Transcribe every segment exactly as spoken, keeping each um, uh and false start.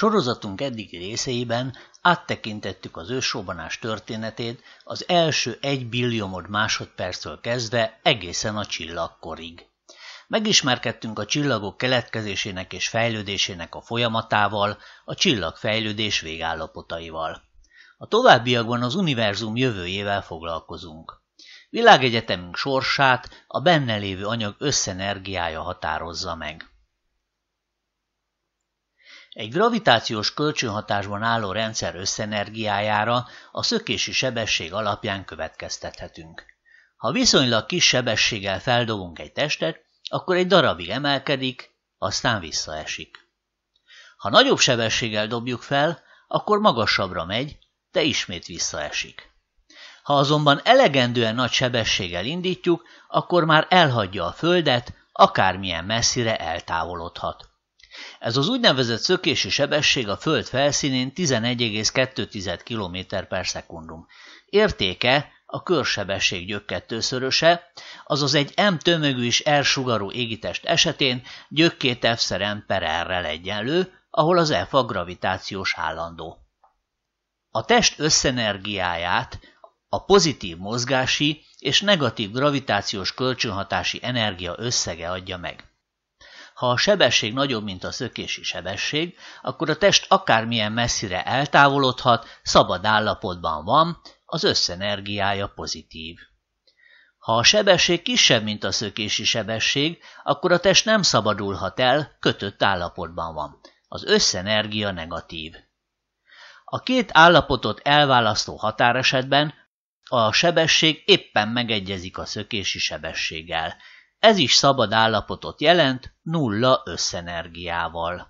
Sorozatunk eddigi részeiben áttekintettük az ősrobbanás történetét az első egy billiomod másodperctől kezdve egészen a csillagkorig. Megismerkedtünk a csillagok keletkezésének és fejlődésének a folyamatával, a csillagfejlődés végállapotaival. A továbbiakban az univerzum jövőjével foglalkozunk. Világegyetemünk sorsát a benne lévő anyag összenergiája határozza meg. Egy gravitációs kölcsönhatásban álló rendszer összenergiájára a szökési sebesség alapján következtethetünk. Ha viszonylag kis sebességgel feldobunk egy testet, akkor egy darabig emelkedik, aztán visszaesik. Ha nagyobb sebességgel dobjuk fel, akkor magasabbra megy, de ismét visszaesik. Ha azonban elegendően nagy sebességgel indítjuk, akkor már elhagyja a Földet, akármilyen messzire eltávolodhat. Ez az úgynevezett szökési sebesség a Föld felszínén tizenegy egész kettő kilométer per szekundum. Értéke a körsebesség gyökkettőszöröse, azaz egy M tömegű és R sugarú égitest esetén gyök két F-szer M per R-rel egyenlő, ahol az F a gravitációs állandó. A test összenergiáját a pozitív mozgási és negatív gravitációs kölcsönhatási energia összege adja meg. Ha a sebesség nagyobb, mint a szökési sebesség, akkor a test akármilyen messzire eltávolodhat, szabad állapotban van, az összenergiája pozitív. Ha a sebesség kisebb, mint a szökési sebesség, akkor a test nem szabadulhat el, kötött állapotban van. Az összenergia negatív. A két állapotot elválasztó határesetben a sebesség éppen megegyezik a szökési sebességgel. Ez is szabad állapotot jelent nulla összenergiával.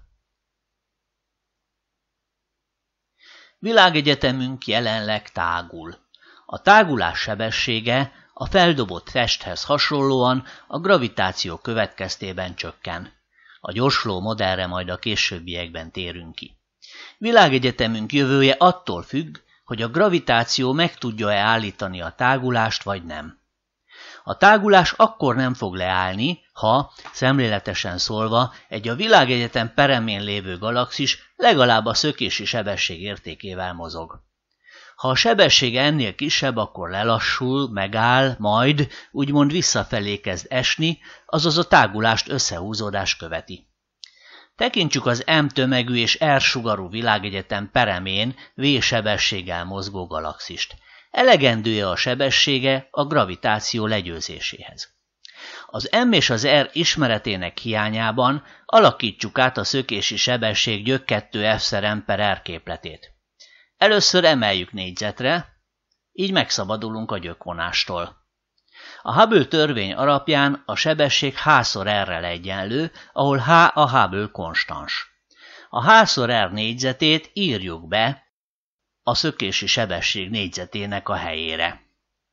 Világegyetemünk jelenleg tágul. A tágulás sebessége a feldobott testhez hasonlóan a gravitáció következtében csökken. A gyorsuló modellre majd a későbbiekben térünk ki. Világegyetemünk jövője attól függ, hogy a gravitáció meg tudja-e állítani a tágulást vagy nem. A tágulás akkor nem fog leállni, ha, szemléletesen szólva, egy a világegyetem peremén lévő galaxis legalább a szökési sebesség értékével mozog. Ha a sebessége ennél kisebb, akkor lelassul, megáll, majd úgymond visszafelé kezd esni, azaz a tágulást összehúzódás követi. Tekintsük az M tömegű és R sugarú világegyetem peremén V-sebességgel mozgó galaxist. Elegendő-e a sebessége a gravitáció legyőzéséhez? Az M és az R ismeretének hiányában alakítsuk át a szökési sebesség gyök kettő F-szer M per R képletét. Először emeljük négyzetre, így megszabadulunk a gyökvonástól. A Hubble törvény alapján a sebesség H-szor R-rel egyenlő, ahol H a Hubble konstans. A H-szor R négyzetét írjuk be a szökési sebesség négyzetének a helyére.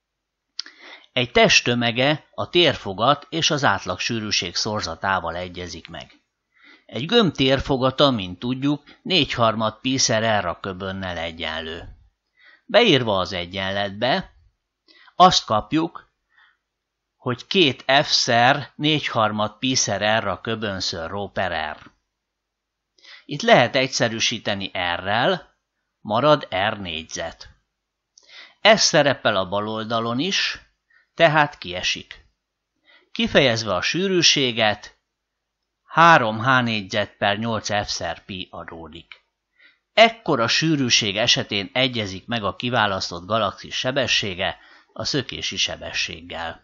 Egy test tömege a térfogat és az átlagsűrűség szorzatával egyezik meg. Egy gömb térfogata, mint tudjuk, négyharmad pi-szer R a köbönnel egyenlő. Beírva az egyenletbe, azt kapjuk, hogy két F-szer négyharmad pi-szer R a köbönször rho per R. Itt lehet egyszerűsíteni R-rel, marad R négyzet. Ez szerepel a bal oldalon is, tehát kiesik. Kifejezve a sűrűséget, három H négyzet per nyolc F-szer pi adódik. Ekkora sűrűség esetén egyezik meg a kiválasztott galaxis sebessége a szökési sebességgel.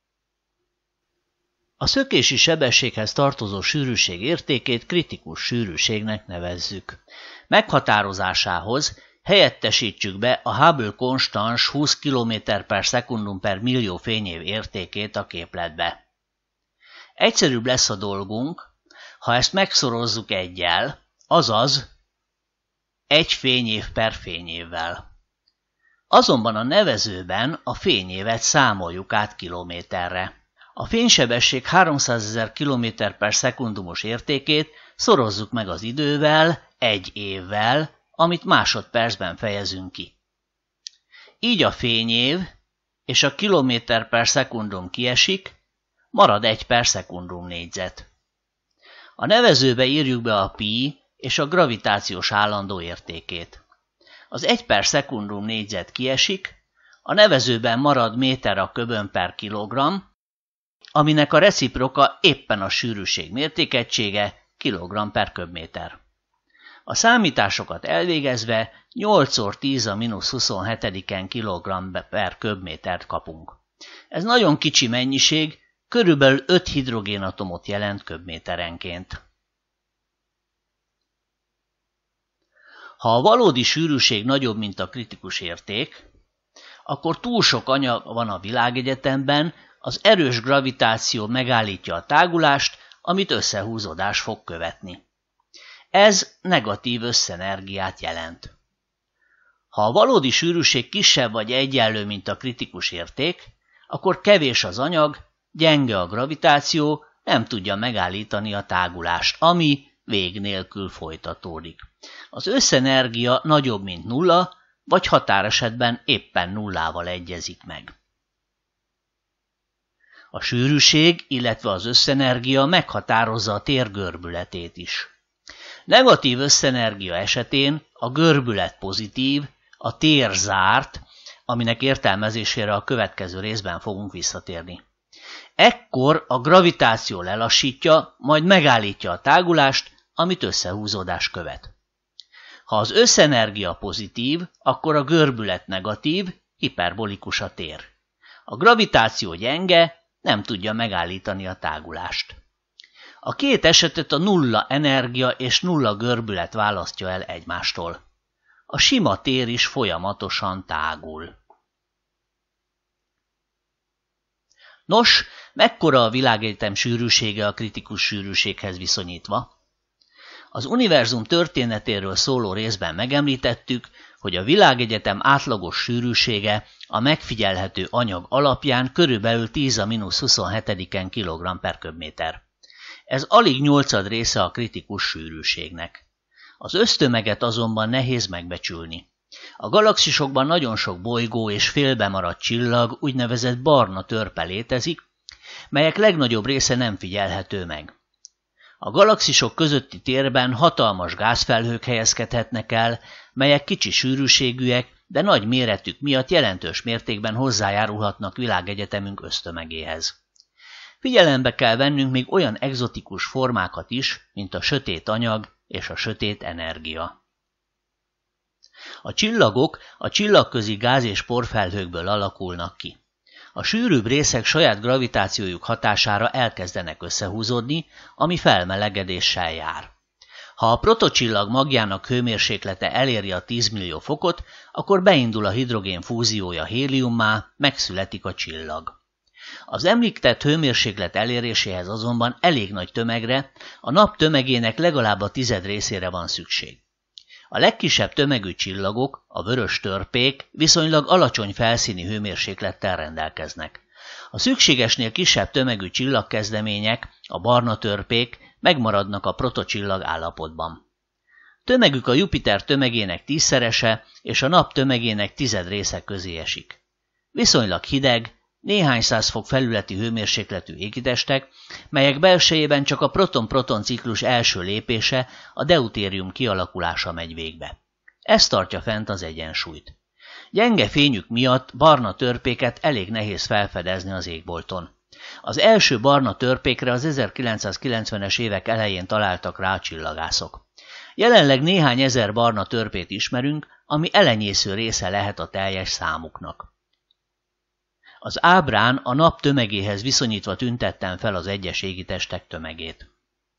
A szökési sebességhez tartozó sűrűség értékét kritikus sűrűségnek nevezzük. Meghatározásához helyettesítsük be a Hubble konstans húsz kilométer per szekundum per millió fényév értékét a képletbe. Egyszerűbb lesz a dolgunk, ha ezt megszorozzuk eggyel, azaz egy fényév per fényévvel. Azonban a nevezőben a fényévet számoljuk át kilométerre. A fénysebesség háromszázezer kilométer per szekundumos értékét szorozzuk meg az idővel, egy évvel, amit másodpercben fejezünk ki. Így a fényév és a kilométer per szekundum kiesik, marad egy per szekundum négyzet. A nevezőbe írjuk be a pi és a gravitációs állandó értékét. Az egy per szekundum négyzet kiesik, a nevezőben marad méter a köbön per kilogramm, aminek a reciproka éppen a sűrűség mértékegysége kilogramm per köbméter. A számításokat elvégezve nyolcszor tíz a mínusz huszonhetediken kilogramm per köbmétert kapunk. Ez nagyon kicsi mennyiség, körülbelül öt hidrogénatomot jelent köbméterenként. Ha a valódi sűrűség nagyobb, mint a kritikus érték, akkor túl sok anyag van a világegyetemben, az erős gravitáció megállítja a tágulást, amit összehúzódás fog követni. Ez negatív összenergiát jelent. Ha a valódi sűrűség kisebb vagy egyenlő, mint a kritikus érték, akkor kevés az anyag, gyenge a gravitáció, nem tudja megállítani a tágulást, ami vég nélkül folytatódik. Az összenergia nagyobb, mint nulla, vagy határesetben éppen nullával egyezik meg. A sűrűség, illetve az összenergia meghatározza a tér görbületét is. Negatív összenergia esetén a görbület pozitív, a tér zárt, aminek értelmezésére a következő részben fogunk visszatérni. Ekkor a gravitáció lelassítja, majd megállítja a tágulást, amit összehúzódás követ. Ha az összenergia pozitív, akkor a görbület negatív, hiperbolikus a tér. A gravitáció gyenge, nem tudja megállítani a tágulást. A két esetet a nulla energia és nulla görbület választja el egymástól. A sima tér is folyamatosan tágul. Nos, mekkora a világegyetem sűrűsége a kritikus sűrűséghez viszonyítva? Az univerzum történetéről szóló részben megemlítettük, hogy a világegyetem átlagos sűrűsége a megfigyelhető anyag alapján körülbelül tíz a mínusz huszonhetediken kilogramm per köbméter. Ez alig nyolcad része a kritikus sűrűségnek. Az össztömeget azonban nehéz megbecsülni. A galaxisokban nagyon sok bolygó és félbemaradt csillag, úgynevezett barna törpe létezik, melyek legnagyobb része nem figyelhető meg. A galaxisok közötti térben hatalmas gázfelhők helyezkedhetnek el, melyek kicsi sűrűségűek, de nagy méretük miatt jelentős mértékben hozzájárulhatnak világegyetemünk össztömegéhez. Figyelembe kell vennünk még olyan egzotikus formákat is, mint a sötét anyag és a sötét energia. A csillagok a csillagközi gáz- és porfelhőkből alakulnak ki. A sűrűbb részek saját gravitációjuk hatására elkezdenek összehúzódni, ami felmelegedéssel jár. Ha a protocsillag magjának hőmérséklete eléri a tíz millió fokot, akkor beindul a hidrogén fúziója héliummá, megszületik a csillag. Az említett hőmérséklet eléréséhez azonban elég nagy tömegre, a nap tömegének legalább a tized részére van szükség. A legkisebb tömegű csillagok, a vörös törpék viszonylag alacsony felszíni hőmérséklettel rendelkeznek. A szükségesnél kisebb tömegű csillagkezdemények, a barna törpék megmaradnak a protocsillag állapotban. Tömegük a Jupiter tömegének tízszerese és a nap tömegének tized része közé esik. Viszonylag hideg, néhány száz fok felületi hőmérsékletű égitestek, melyek belsejében csak a proton-proton ciklus első lépése, a deutérium kialakulása megy végbe. Ez tartja fent az egyensúlyt. Gyenge fényük miatt barna törpéket elég nehéz felfedezni az égbolton. Az első barna törpékre az ezerkilencszázkilencvenes évek elején találtak rá a csillagászok. Jelenleg néhány ezer barna törpét ismerünk, ami elenyésző része lehet a teljes számuknak. Az ábrán a nap tömegéhez viszonyítva tüntettem fel az egyes égitestek tömegét.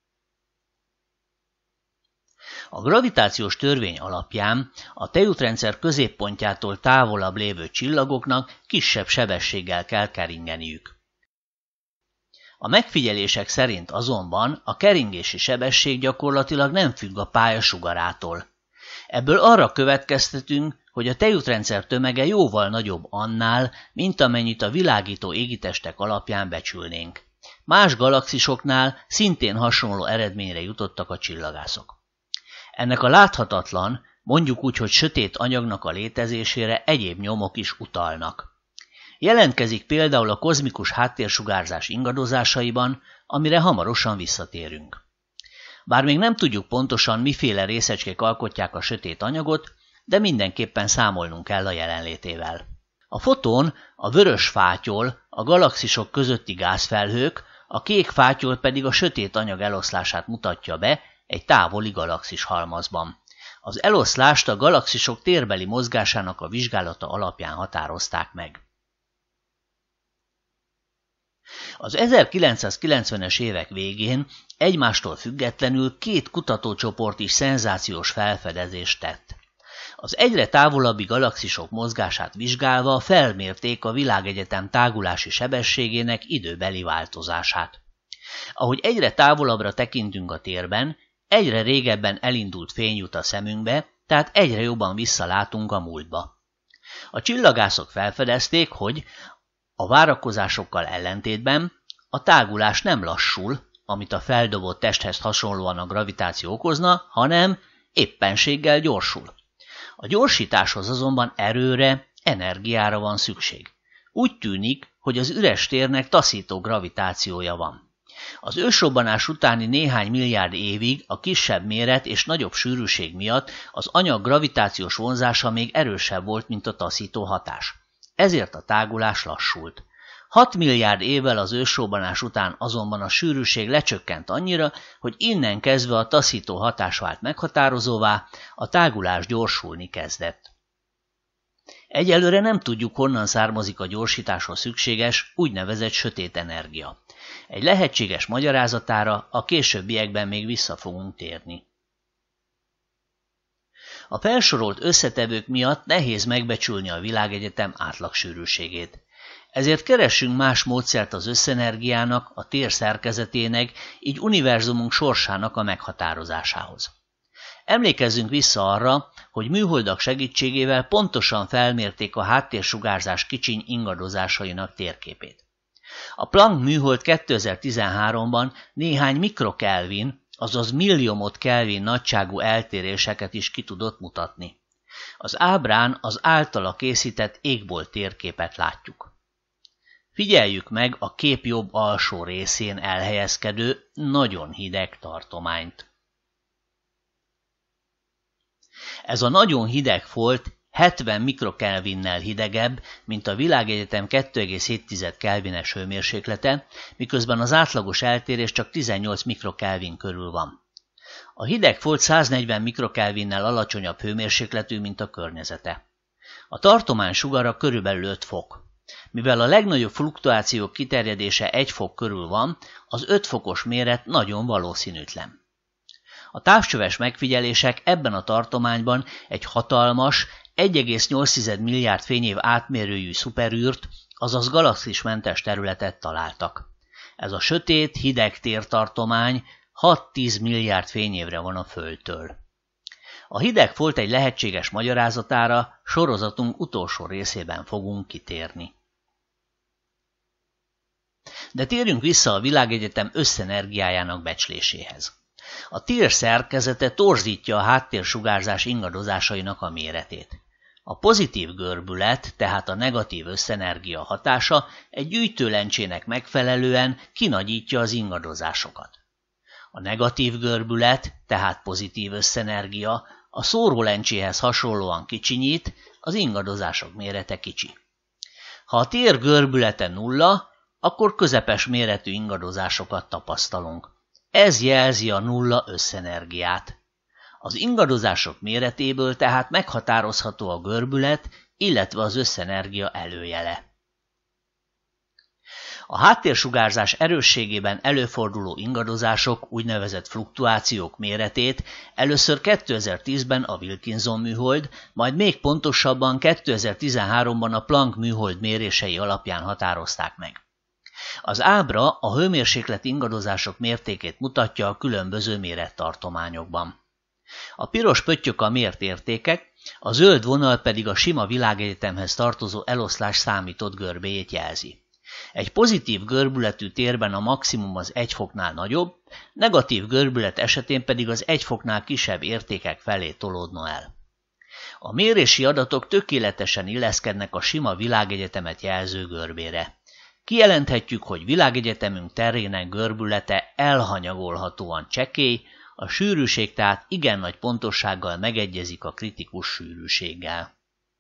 A gravitációs törvény alapján a tejútrendszer középpontjától távolabb lévő csillagoknak kisebb sebességgel kell keringeniük. A megfigyelések szerint azonban a keringési sebesség gyakorlatilag nem függ a pálya sugarától. Ebből arra következtetünk, hogy a tejútrendszer tömege jóval nagyobb annál, mint amennyit a világító égitestek alapján becsülnénk. Más galaxisoknál szintén hasonló eredményre jutottak a csillagászok. Ennek a láthatatlan, mondjuk úgy, hogy sötét anyagnak a létezésére egyéb nyomok is utalnak. Jelentkezik például a kozmikus háttérsugárzás ingadozásaiban, amire hamarosan visszatérünk. Bár még nem tudjuk pontosan, miféle részecskék alkotják a sötét anyagot, de mindenképpen számolnunk kell a jelenlétével. A foton, a vörös fátyol, a galaxisok közötti gázfelhők, a kék fátyol pedig a sötét anyag eloszlását mutatja be egy távoli galaxis halmazban. Az eloszlást a galaxisok térbeli mozgásának a vizsgálata alapján határozták meg. Az ezerkilencszázkilencvenes évek végén egymástól függetlenül két kutatócsoport is szenzációs felfedezést tett. Az egyre távolabbi galaxisok mozgását vizsgálva felmérték a világegyetem tágulási sebességének időbeli változását. Ahogy egyre távolabbra tekintünk a térben, egyre régebben elindult fény jut a szemünkbe, tehát egyre jobban visszalátunk a múltba. A csillagászok felfedezték, hogy a várakozásokkal ellentétben a tágulás nem lassul, amit a feldobott testhez hasonlóan a gravitáció okozna, hanem éppenséggel gyorsul. A gyorsításhoz azonban erőre, energiára van szükség. Úgy tűnik, hogy az üres térnek taszító gravitációja van. Az ősrobbanás utáni néhány milliárd évig a kisebb méret és nagyobb sűrűség miatt az anyag gravitációs vonzása még erősebb volt, mint a taszító hatás. Ezért a tágulás lassult. hat milliárd évvel az ősrobbanás után azonban a sűrűség lecsökkent annyira, hogy innen kezdve a taszító hatás vált meghatározóvá, a tágulás gyorsulni kezdett. Egyelőre nem tudjuk, honnan származik a gyorsításhoz szükséges úgynevezett sötét energia. Egy lehetséges magyarázatára a későbbiekben még vissza fogunk térni. A felsorolt összetevők miatt nehéz megbecsülni a világegyetem átlagsűrűségét. Ezért keressünk más módszert az összenergiának, a tér szerkezetének, így univerzumunk sorsának a meghatározásához. Emlékezzünk vissza arra, hogy műholdak segítségével pontosan felmérték a háttérsugárzás kicsiny ingadozásainak térképét. A Planck műhold kétezer-tizenháromban néhány mikrokelvin, azaz milliomod Kelvin nagyságú eltéréseket is ki tudott mutatni. Az ábrán az általa készített égbolt térképet látjuk. Figyeljük meg a kép jobb alsó részén elhelyezkedő, nagyon hideg tartományt. Ez a nagyon hideg folt hetven mikrokelvinnel hidegebb, mint a világegyetem kettő egész hét kelvines hőmérséklete, miközben az átlagos eltérés csak tizennyolc mikrokelvin körül van. A hideg folt száznegyven mikrokelvinnel alacsonyabb hőmérsékletű, mint a környezete. A tartomány sugara körülbelül öt fok. Mivel a legnagyobb fluktuációk kiterjedése egy fok körül van, az öt fokos méret nagyon valószínűtlen. A távcsöves megfigyelések ebben a tartományban egy hatalmas, egy egész nyolc milliárd fényév átmérőjű szuperűrt, azaz galaxismentes területet találtak. Ez a sötét, hideg tértartomány hat-tíz milliárd fényévre van a Földtől. A hideg folt egy lehetséges magyarázatára sorozatunk utolsó részében fogunk kitérni. De térjünk vissza a világegyetem összenergiájának becsléséhez. A tér szerkezete torzítja a háttérsugárzás ingadozásainak a méretét. A pozitív görbület, tehát a negatív összenergia hatása egy gyűjtőlencsének megfelelően kinagyítja az ingadozásokat. A negatív görbület, tehát pozitív összenergia, a szórólencséhez hasonlóan kicsinyít, az ingadozások mérete kicsi. Ha a tér görbülete nulla, akkor közepes méretű ingadozásokat tapasztalunk. Ez jelzi a nulla összenergiát. Az ingadozások méretéből tehát meghatározható a görbület, illetve az összenergia előjele. A háttérsugárzás erősségében előforduló ingadozások, úgynevezett fluktuációk méretét először kétezer-tízben a Wilkinson műhold, majd még pontosabban kétezer-tizenháromban a Planck műhold mérései alapján határozták meg. Az ábra a hőmérséklet ingadozások mértékét mutatja a különböző mérettartományokban. A piros pöttyök a mért értékek, a zöld vonal pedig a sima világegyetemhez tartozó eloszlás számított görbéjét jelzi. Egy pozitív görbületű térben a maximum az egy foknál nagyobb, negatív görbület esetén pedig az egy foknál kisebb értékek felé tolódna el. A mérési adatok tökéletesen illeszkednek a sima világegyetemet jelző görbére. Kijelenthetjük, hogy világegyetemünk terének görbülete elhanyagolhatóan csekély, A sűrűség tehát igen nagy pontossággal megegyezik a kritikus sűrűséggel.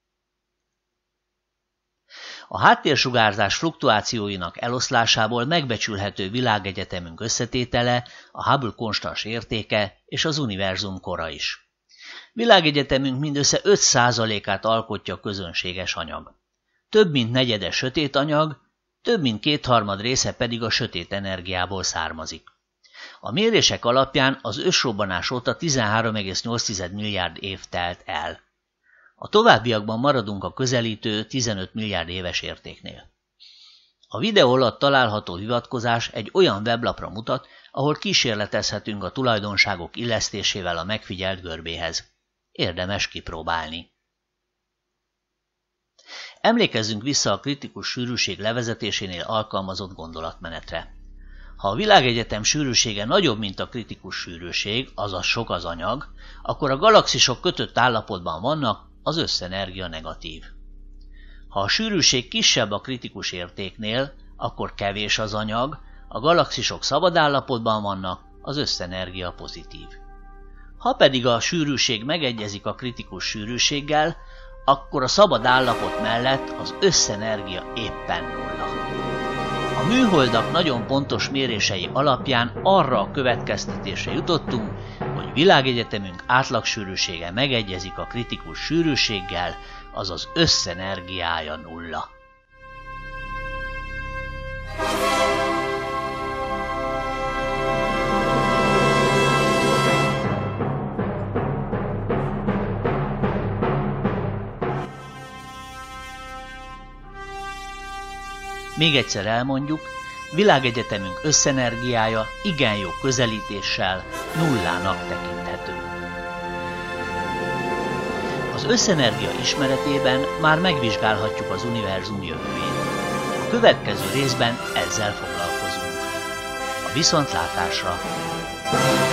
A háttérsugárzás fluktuációinak eloszlásából megbecsülhető világegyetemünk összetétele, a Hubble konstans értéke és az univerzum kora is. Világegyetemünk mindössze öt százalékát alkotja közönséges anyag. Több mint negyede sötét anyag, több mint kétharmad része pedig a sötét energiából származik. A mérések alapján az ősrobbanás óta tizenhárom egész nyolc milliárd év telt el. A továbbiakban maradunk a közelítő tizenöt milliárd éves értéknél. A videó alatt található hivatkozás egy olyan weblapra mutat, ahol kísérletezhetünk a tulajdonságok illesztésével a megfigyelt görbéhez. Érdemes kipróbálni. Emlékezzünk vissza a kritikus sűrűség levezetésénél alkalmazott gondolatmenetre. Ha a világegyetem sűrűsége nagyobb, mint a kritikus sűrűség, azaz sok az anyag, akkor a galaxisok kötött állapotban vannak, az összenergia negatív. Ha a sűrűség kisebb a kritikus értéknél, akkor kevés az anyag, a galaxisok szabad állapotban vannak, az összenergia pozitív. Ha pedig a sűrűség megegyezik a kritikus sűrűséggel, akkor a szabad állapot mellett az összenergia éppen nulla. A műholdak nagyon pontos mérései alapján arra a következtetésre jutottunk, hogy világegyetemünk átlagsűrűsége megegyezik a kritikus sűrűséggel, azaz összenergiája nulla. Még egyszer elmondjuk, világegyetemünk összenergiája igen jó közelítéssel nullának tekinthető. Az összenergia ismeretében már megvizsgálhatjuk az univerzum jövőjét. A következő részben ezzel foglalkozunk. A viszontlátásra!